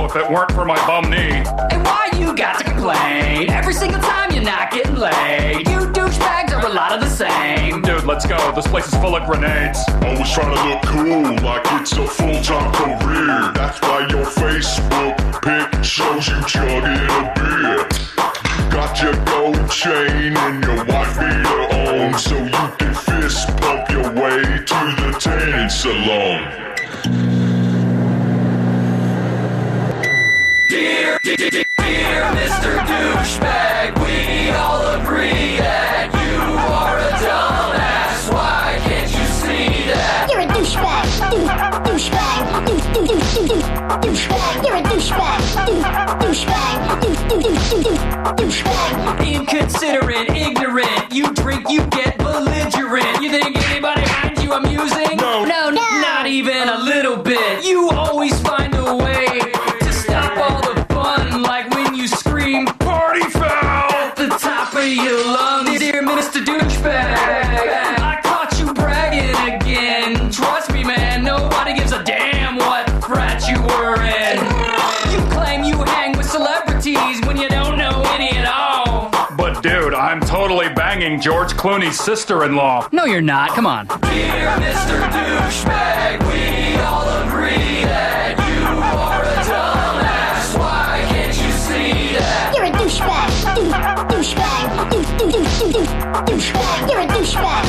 if it weren't for my bum knee. And why you got to complain? Every single time you're not getting laid. You douchebags are a lot of the same. Dude, let's go. This place is full of grenades. Always trying to look cool, like it's a full-time career. That's why your Facebook pic shows you chugging a beer. You got your gold chain and your wife beater on, so you can fist pump your way to the tanning salon. Dear Mr. Douchebag, we all agree that you are a dumbass. Why can't you see that? You're a douchebag. Douchebag. Douchebag. You're a douchebag. Douchebag. Inconsiderate, ignorant. You drink, you get belligerent. You think anybody finds you amusing? No. Not even a little bit. You always find a way to stop all the fun, like when you scream Party foul! at the top of your lungs. Dear Mr. Douchebag, I caught you bragging again. Trust me, man, nobody gives a damn what frat you were in. You claim you hang with celebrities when you don't know any at all. But dude, I'm totally banging George Clooney's sister-in-law. No, you're not. Come on. Dear Mr. Douchebag, we all agree that you are a dumbass. Why can't you see that? You're a douchebag. Douchebag. Douchebag. You're a douchebag.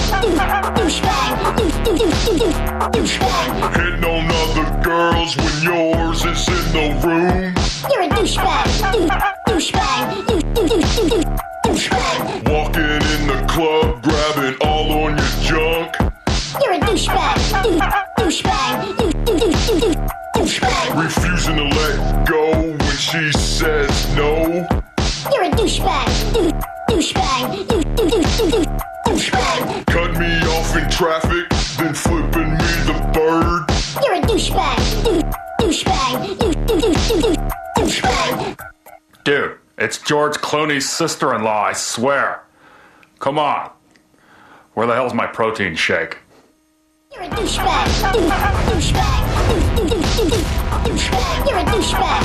Douchebag. Hitting on other girls when yours is in the room. You're a douchebag. Douchebag. Douchebag. Walking in the club, grabbing all on your junk. You're a douchebag. Douchebag. Douchebag. Refusing to let go when she says no. You're a douchebag. Douchebag. Douchebag. Cut me off in traffic, then flipping me the bird. You're a douchebag. Douchebag. Douchebag. Dude, it's George Clooney's sister-in-law, I swear. Come on. Where the hell's my protein shake? You're a douchebag. Douchebag. Douchebag. You're a douchebag.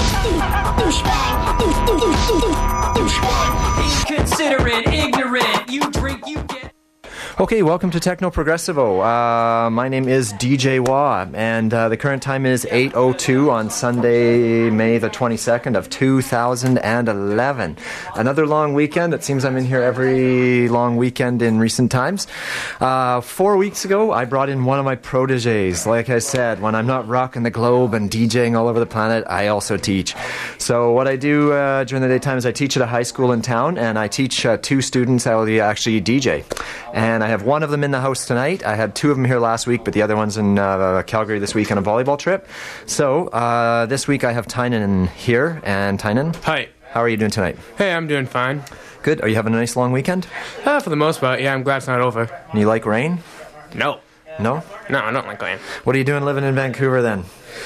Douchebag. Inconsiderate, ignorant. You drink, you get. Okay, welcome to Techno Progressivo. My name is DJ Wah, and the current time is 8:02 on Sunday, May the 22nd of 2011. Another long weekend. It seems I'm in here every long weekend in recent times. 4 weeks ago, I brought in one of my proteges. Like I said, when I'm not rocking the globe and DJing all over the planet, I also teach. So what I do during the daytime is I teach at a high school in town, and I teach two students how to actually DJ. And I have one of them in the house tonight. I had two of them here last week, but the other one's in Calgary this week on a volleyball trip. So this week I have Tynan here. And Tynan, Hi. how are you doing tonight? Hey, I'm doing fine. Good. Are you having a nice long weekend? For the most part, yeah, I'm glad it's not over. And you like rain? No. No? No, I don't like rain. What are you doing living in Vancouver then?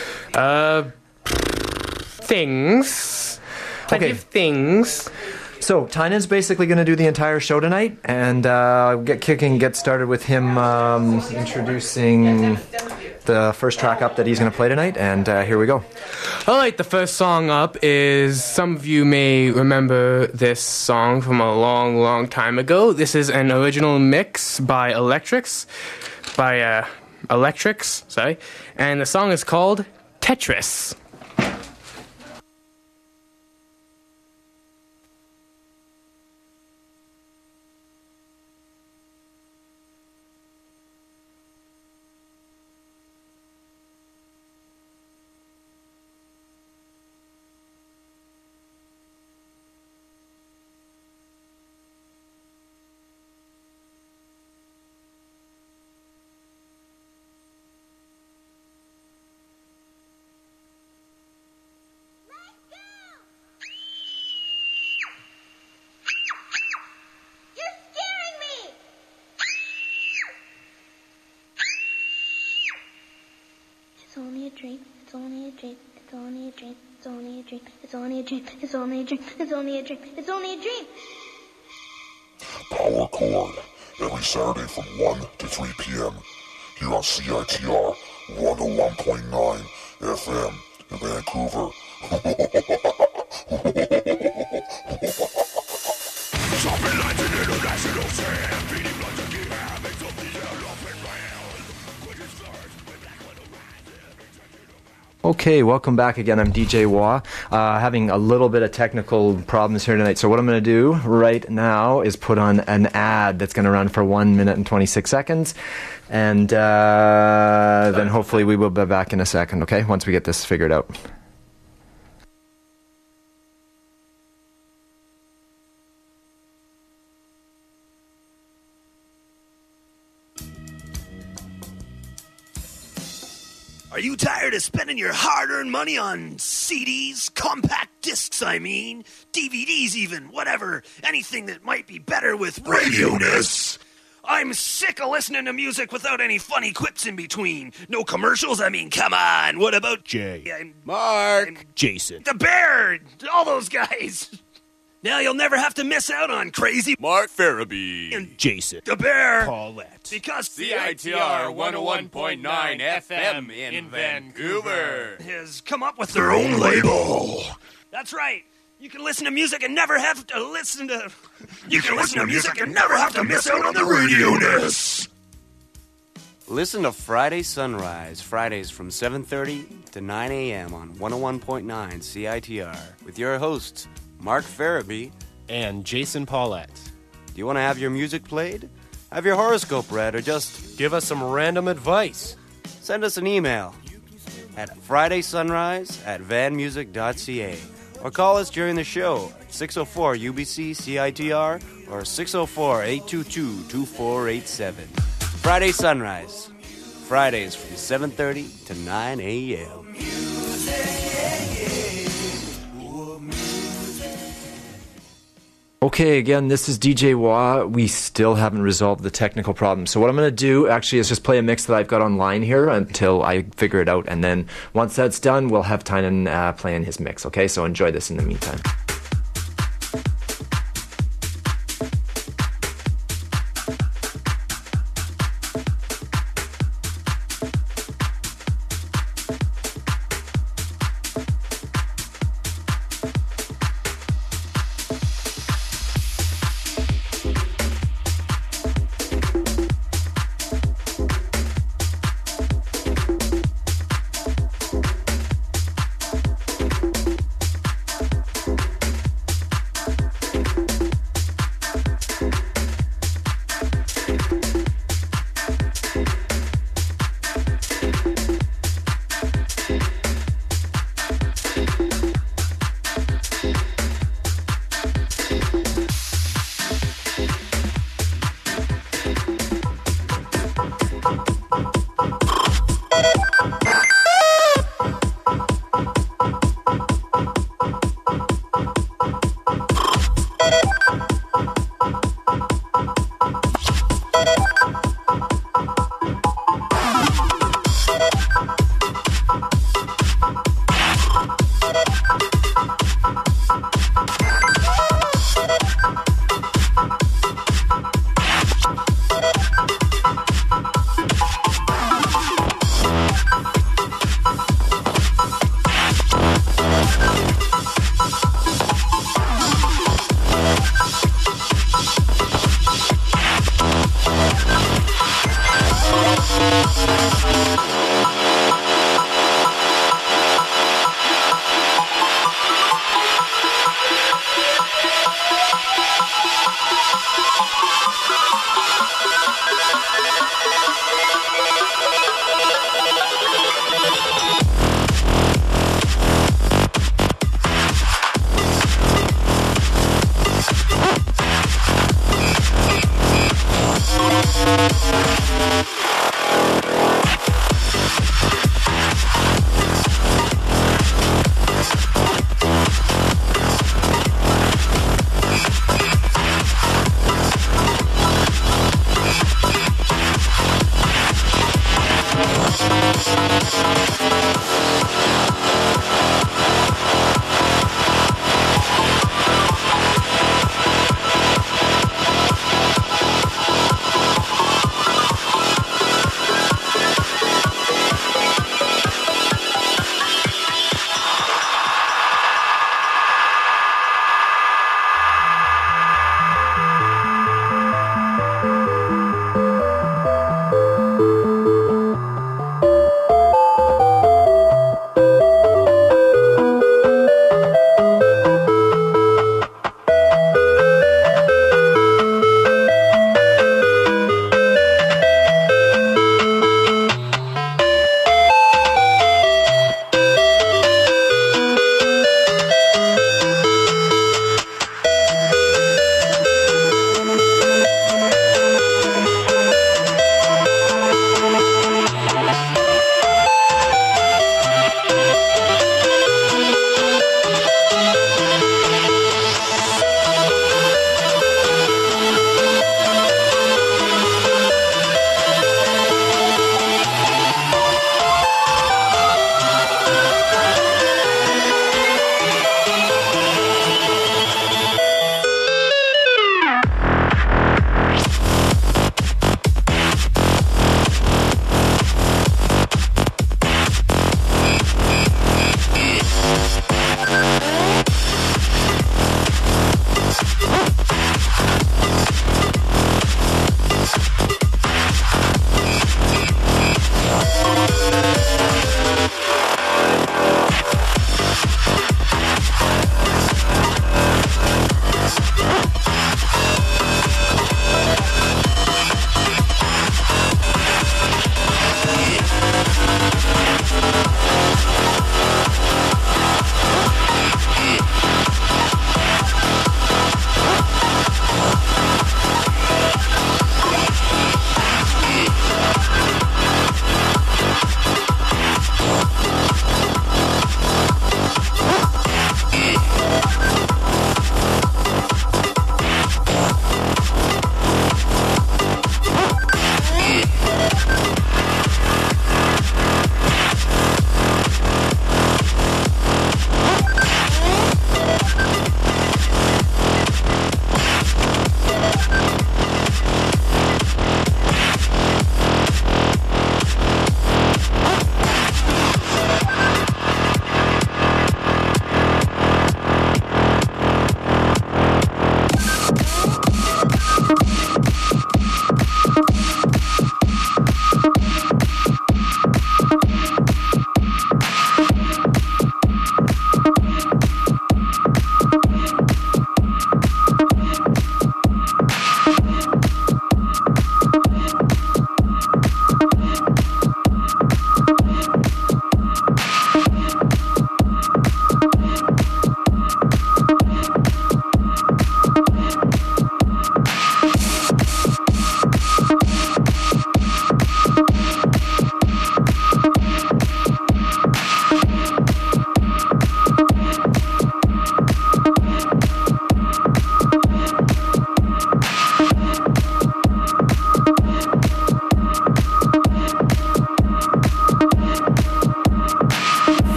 Things. Plenty Okay. of things. So Tynan's basically going to do the entire show tonight, and get started with him introducing the first track up that he's going to play tonight, and here we go. All right, the first song up is, some of you may remember this song from a long, long time ago. This is an original mix by Electrics, and the song is called Tetris. It's only a dream, it's only a dream, it's only a dream, it's only a dream, it's only a dream, it's only a dream, it's only a dream, it's only a dream. Power Chord, every Saturday from 1 to 3 p.m. here on CITR 101.9 FM in Vancouver, Okay, welcome back again. I'm DJ Wah. Having a little bit of technical problems here tonight. So what I'm going to do right now is put on an ad that's going to run for 1 minute and 26 seconds. And then hopefully we will be back in a second, okay? Once we get this figured out. Are you tired of spending your hard-earned money on CDs, compact discs, I mean, DVDs even, whatever, anything that might be better with radio-ness? I'm sick of listening to music without any funny quips in between. No commercials, I mean, come on, what about Jay? Mark, Jason, the Bear, all those guys. Now you'll never have to miss out on crazy Mark Farabee and Jason, the Bear, Paulette, because CITR 101.9 FM in Vancouver has come up with their own label. That's right. You can listen to music and never have to listen to... You can listen to music and never have to miss out on the radio-ness. Listen to Friday Sunrise, Fridays from 7:30 to 9 a.m. on 101.9 CITR with your hosts, Mark Farabee and Jason Paulette. Do you want to have your music played? Have your horoscope read, or just give us some random advice? Send us an email at fridaysunrise@vanmusic.ca or call us during the show at 604-UBC-CITR or 604-822-2487. Friday Sunrise, Fridays from 7:30 to 9 a.m. Okay, again, this is DJ Wah. We still haven't resolved the technical problem. So what I'm going to do, actually, is just play a mix that I've got online here until I figure it out. And then once that's done, we'll have Tynan playing his mix, okay? So enjoy this in the meantime.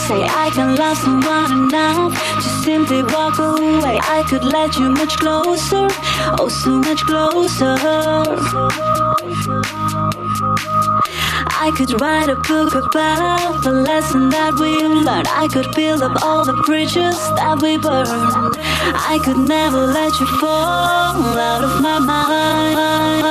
say I can love someone enough to simply walk away. I could let you much closer, oh so much closer. I could write a book about the lesson that we learned. I could build up all the bridges that we burned. I could never let you fall out of my mind.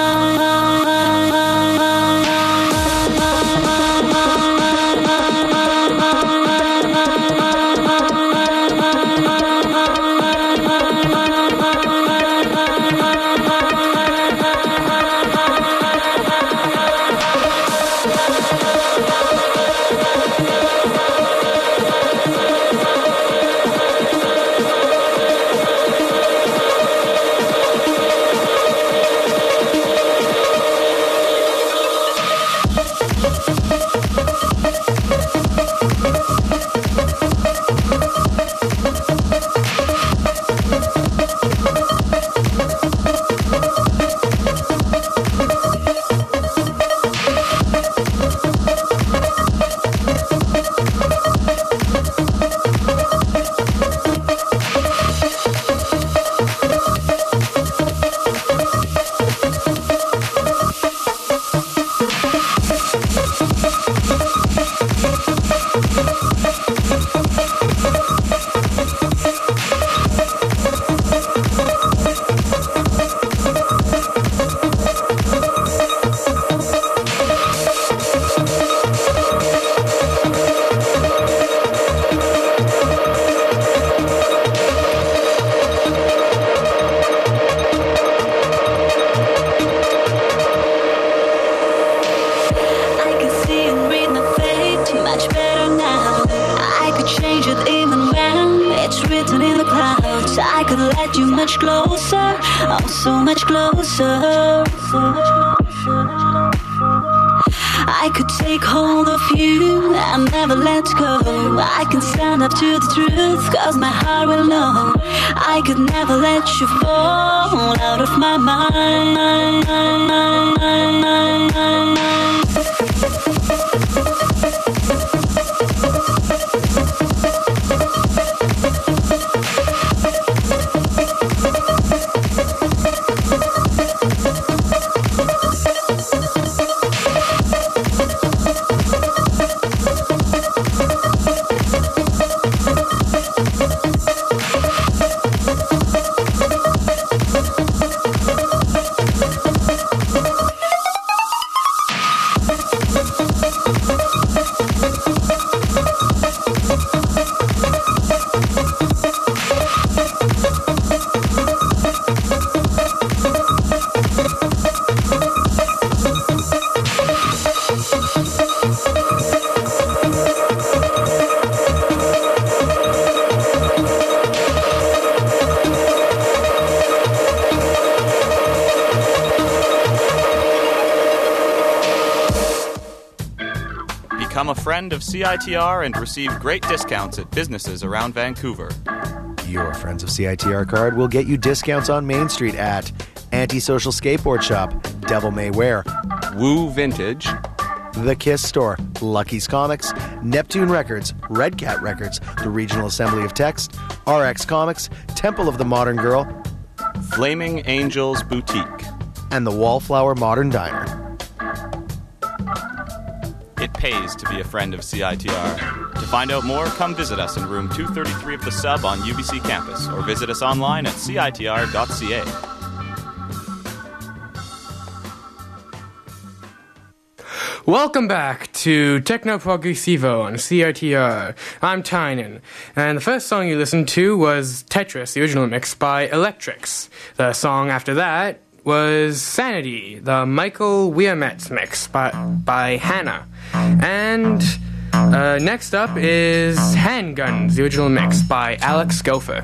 So much closer. I could take hold of you and never let go. I can stand up to the truth, cause my heart will know. I could never let you fall out of my mind. Become a friend of CITR and receive great discounts at businesses around Vancouver. Your Friends of CITR card will get you discounts on Main Street at Antisocial Skateboard Shop, Devil May Wear, Woo Vintage, The Kiss Store, Lucky's Comics, Neptune Records, Red Cat Records, the Regional Assembly of Text, RX Comics, Temple of the Modern Girl, Flaming Angels Boutique, and the Wallflower Modern Diner. It pays to be a friend of CITR. To find out more, come visit us in room 233 of the Sub on UBC campus, or visit us online at citr.ca. Welcome back to Techno Progressivo on CITR. I'm Tynan, and the first song you listened to was Tetris, the original mix by Electrics. The song after that was Sanity, the Michael Wiametz mix by Hannah. And next up is Handguns, the original mix by Alex Gopher.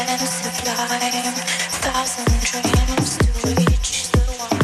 and sublime. Thousand dreams to reach the one.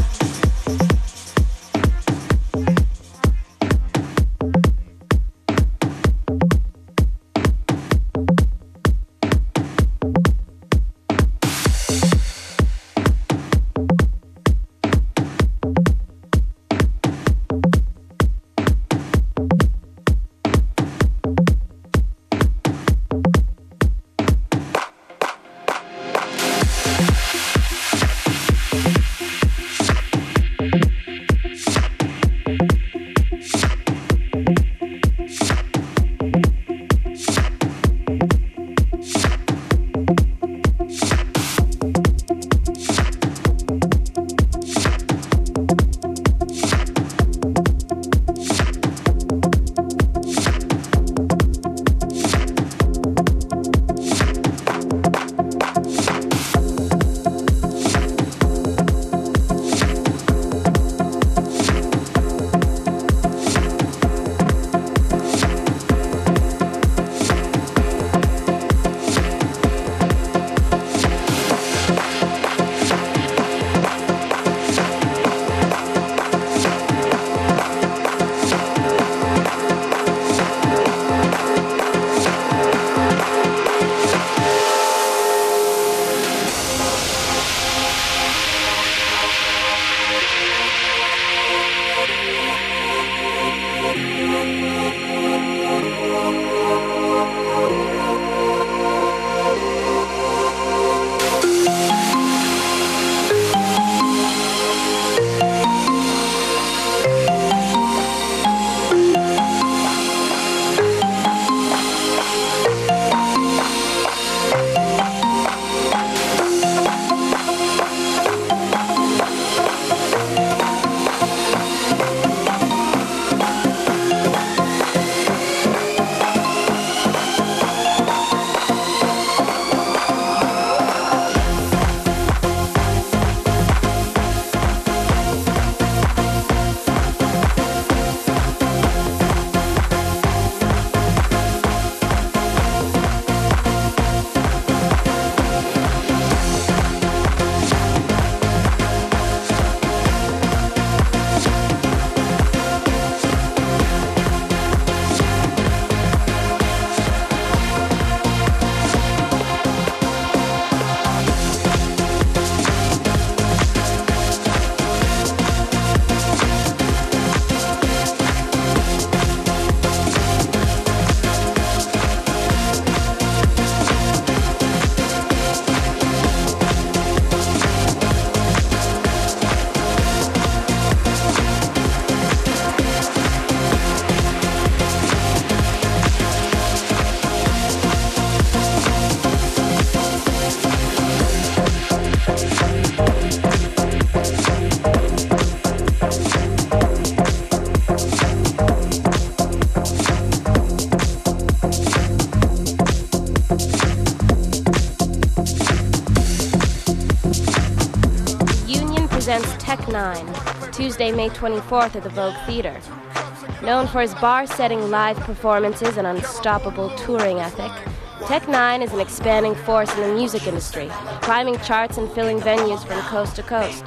Tech N9ne, Tuesday, May 24th at the Vogue Theatre. Known for his bar-setting live performances and unstoppable touring ethic, Tech N9ne is an expanding force in the music industry, climbing charts and filling venues from coast to coast.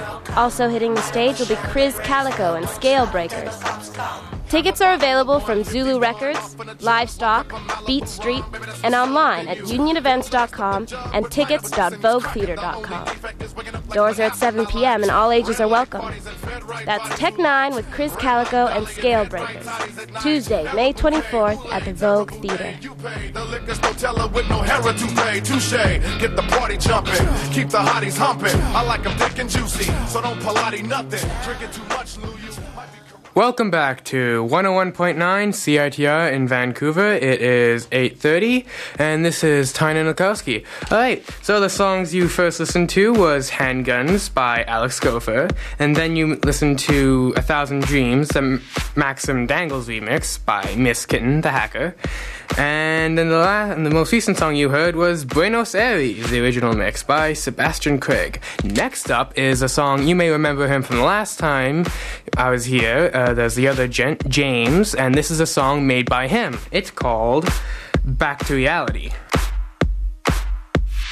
Also hitting the stage will be Chris Calico and Scale Breakers. Tickets are available from Zulu Records, Livestock, Beat Street, and online at unionevents.com and tickets.voguetheater.com. Doors are at 7 p.m. and all ages are welcome. That's Tech N9ne with Chris Calico and Scale Breakers. Tuesday, May 24th at the Vogue Theater. With no hair to pay, touche. Get the party jumping, keep the hotties humping. I like them thick and juicy, so don't Pilates nothing. Drinking too much, Lou, you might be. Welcome back to 101.9 CITR in Vancouver. It is 8:30, and this is Tynan Lukowski. Alright, so the songs you first listened to was Handguns by Alex Gopher, and then you listened to 1,000 Dreams, the Maxim Dangles remix by Miss Kitten, the hacker. And then the most recent song you heard was Buenos Aires, the original mix by Sebastian Craig. Next up is a song, you may remember him from the last time I was here. There's the other gent, James, and this is a song made by him. It's called Back to Reality.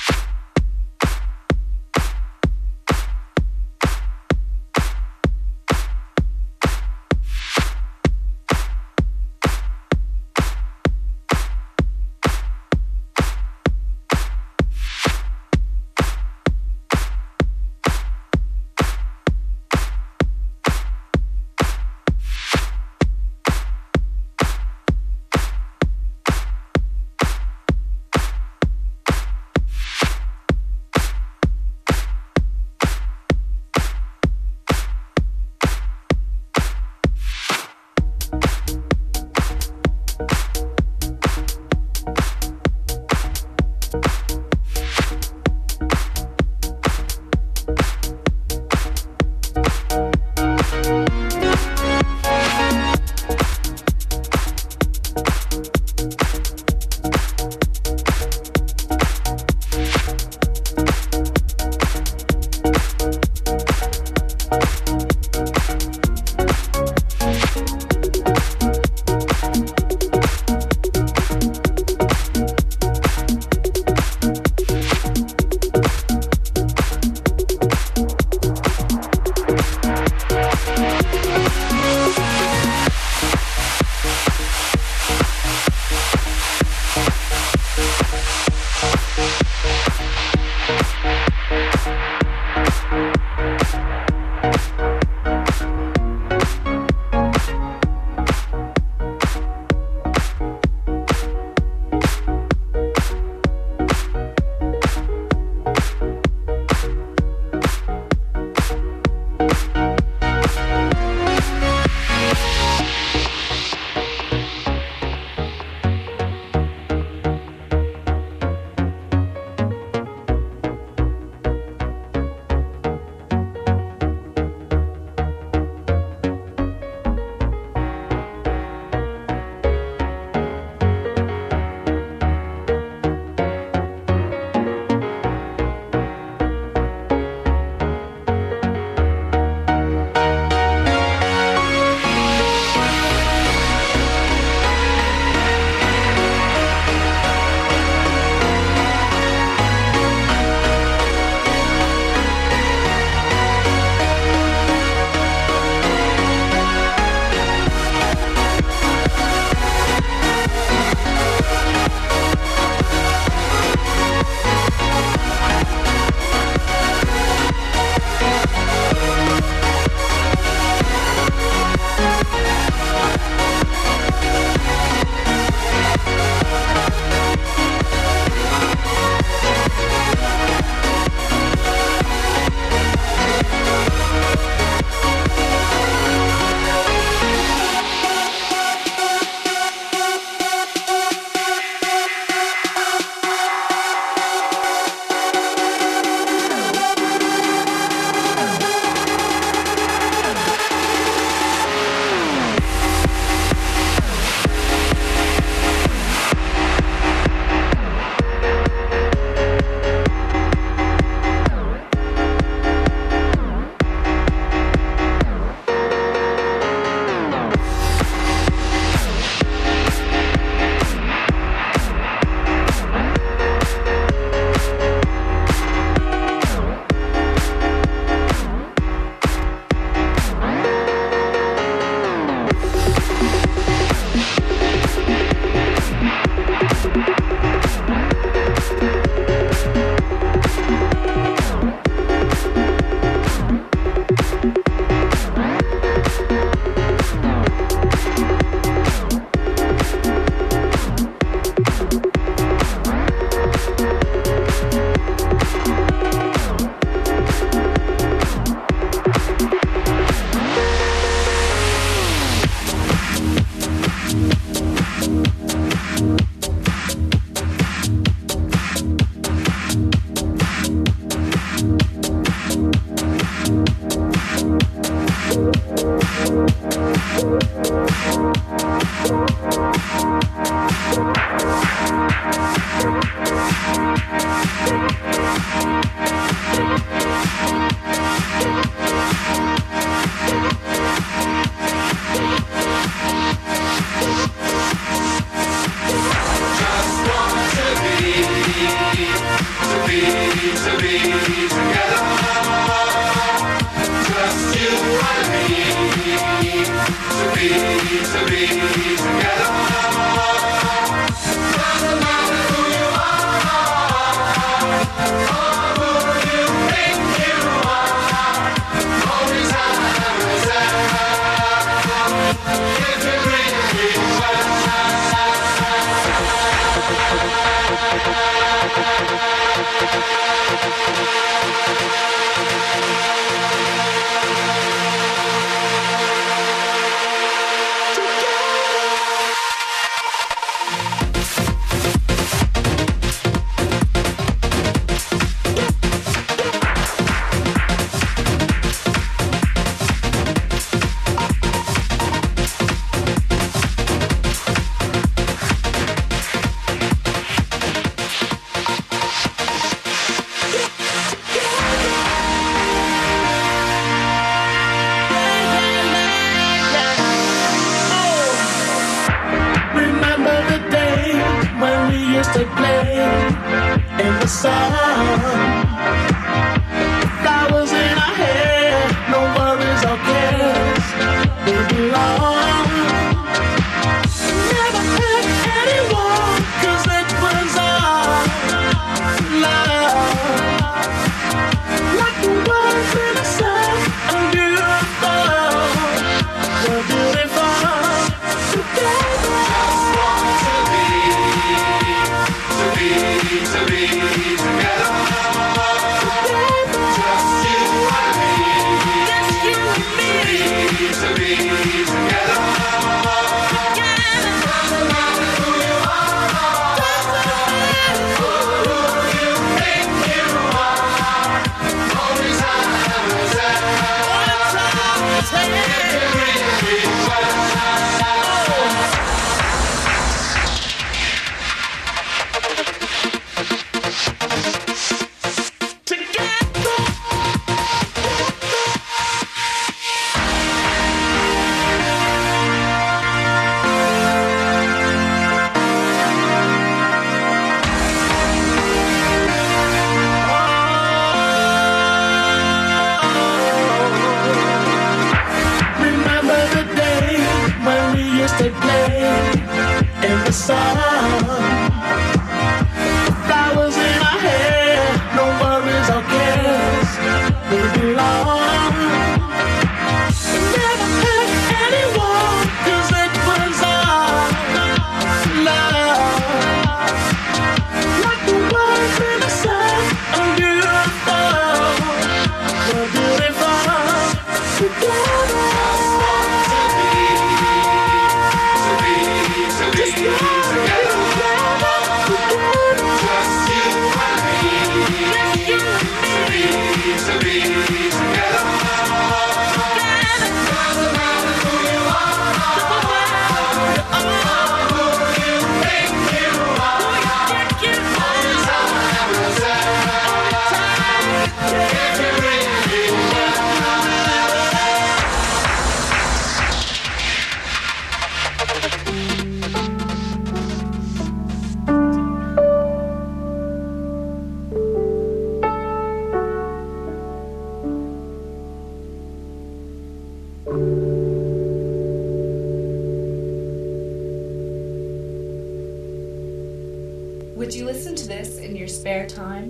Would you listen to this in your spare time?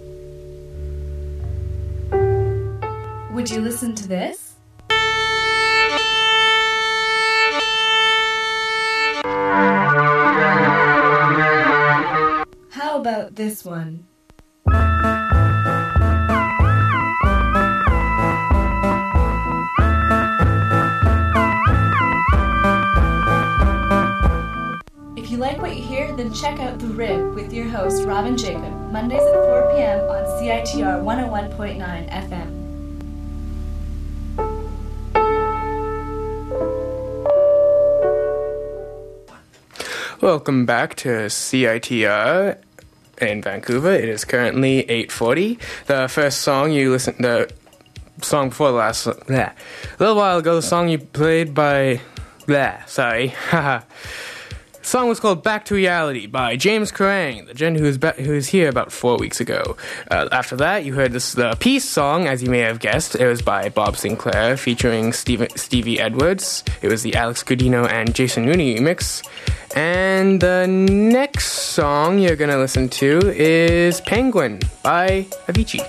Would you listen to this? How about this one? If you like what you hear, then check out The Rib with your host, Robin Jacob, Mondays at 4 p.m. on CITR 101.9 FM. Welcome back to CITR in Vancouver. It is currently 8:40. The first song you listened, the song before the last, a little while ago, the song you played by, sorry, the song was called Back to Reality by James Kerrang, the gent who was here about 4 weeks ago. After that, you heard the Peace song, as you may have guessed. It was by Bob Sinclair, featuring Stevie Edwards. It was the Alex Godino and Jason Rooney remix. And the next song you're going to listen to is Penguin by Avicii.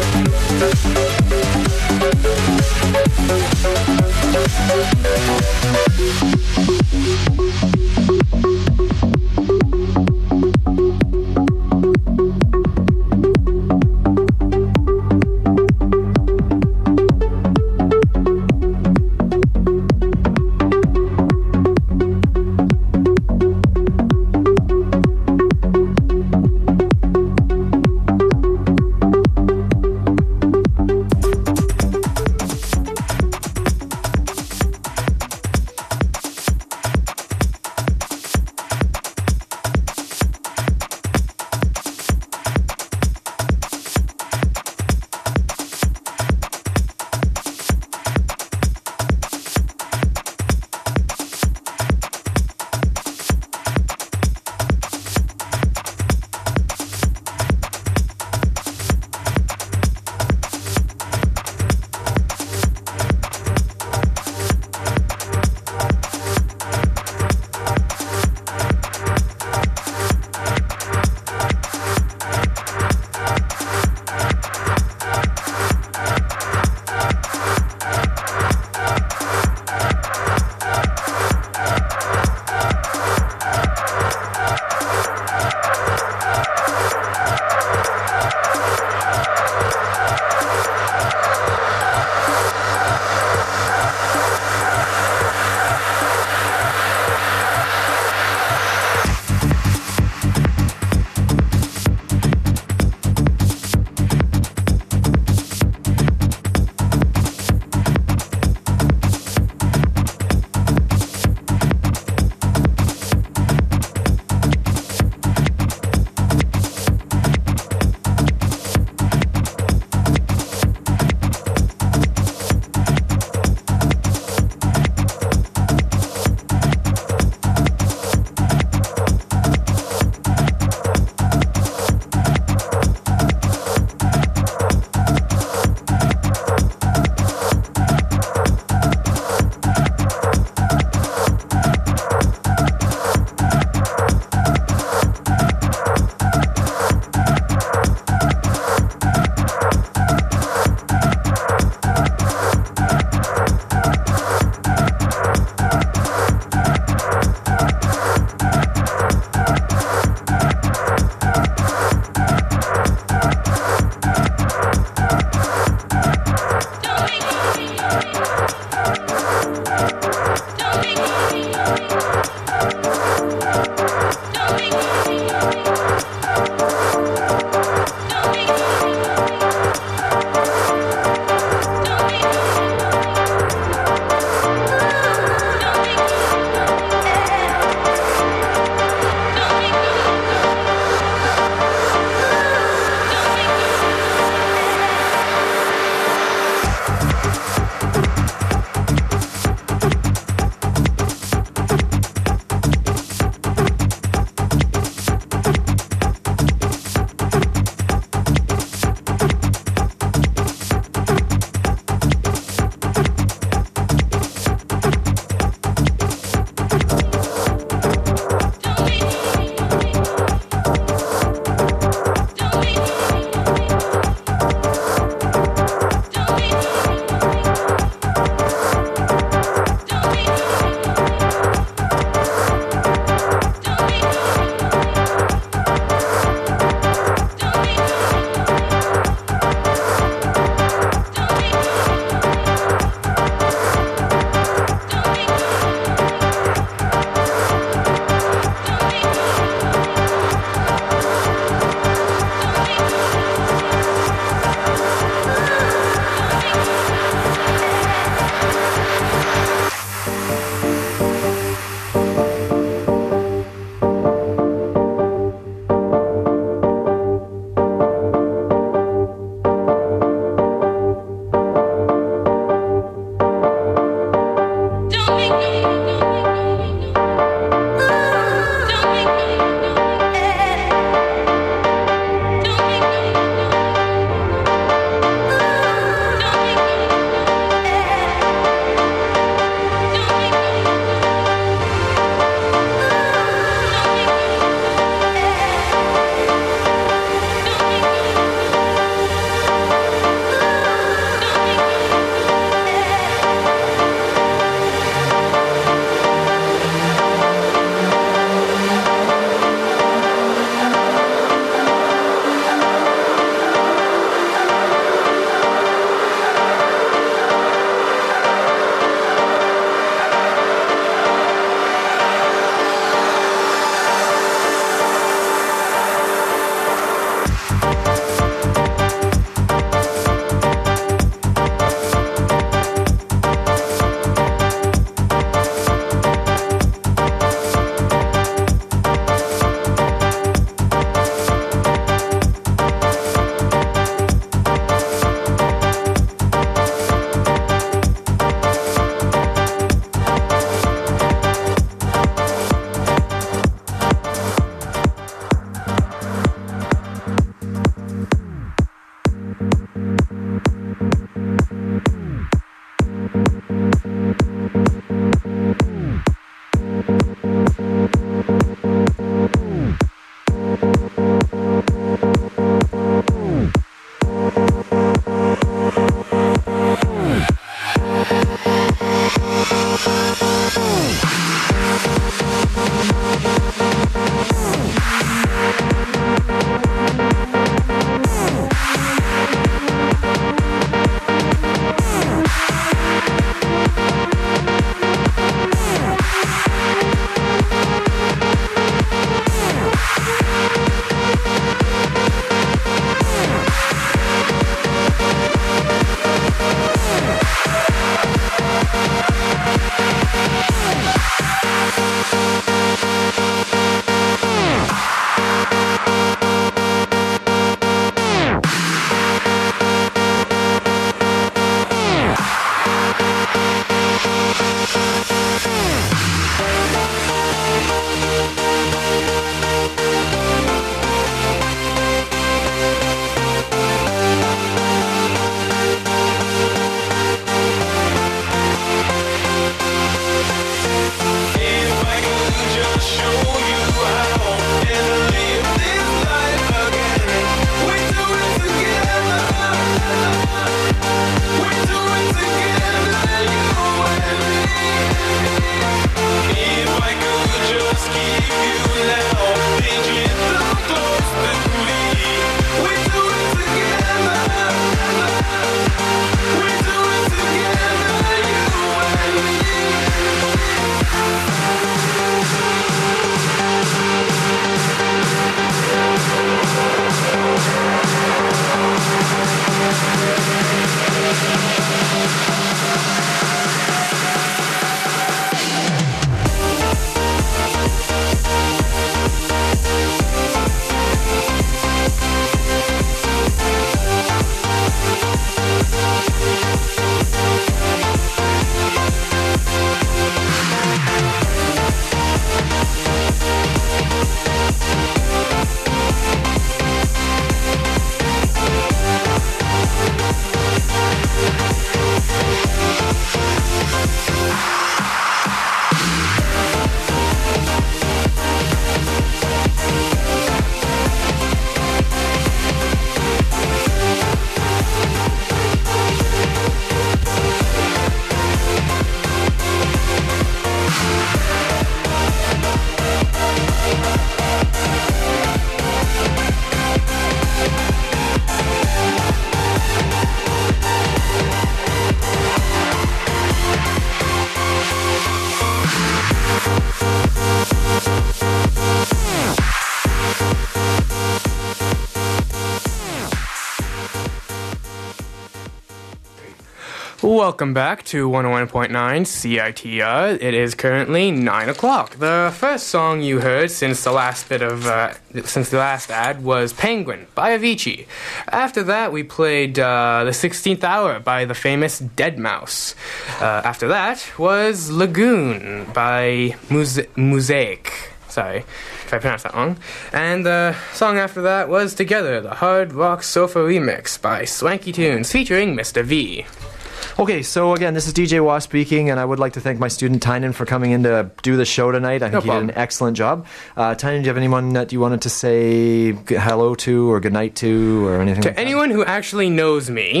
Welcome back to 101.9 CITR. It is currently 9 o'clock. The first song you heard since the last ad was Penguin by Avicii. After that, we played The 16th Hour by the famous Deadmau5. After that was Lagoon by Mosaic. Sorry if I pronounced that wrong. And the song after that was Together, the Hard Rock Sofa Remix by Swanky Tunes featuring Mr. V. Okay, so again, this is DJ Wah speaking, and I would like to thank my student Tynan for coming in to do the show tonight. I think he did an excellent job. Tynan, do you have anyone that you wanted to say hello to or good night to or anything to like that? Anyone who actually knows me,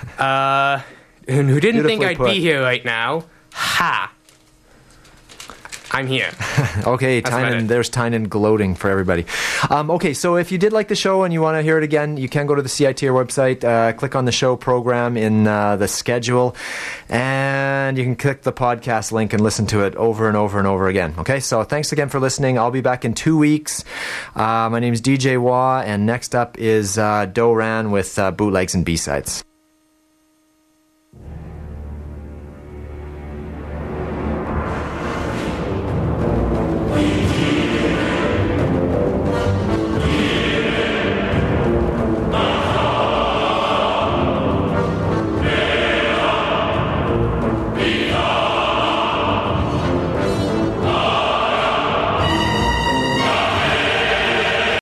who didn't think I'd be here right now, I'm here. Okay, Tynan, there's Tynan gloating for everybody. Okay, so if you did like the show and you want to hear it again, you can go to the CITR website, click on the show program in the schedule, and you can click the podcast link and listen to it over and over and over again. Okay, so thanks again for listening. I'll be back in 2 weeks. My name is DJ Wah, and next up is Do Ran with Bootlegs and B-Sides.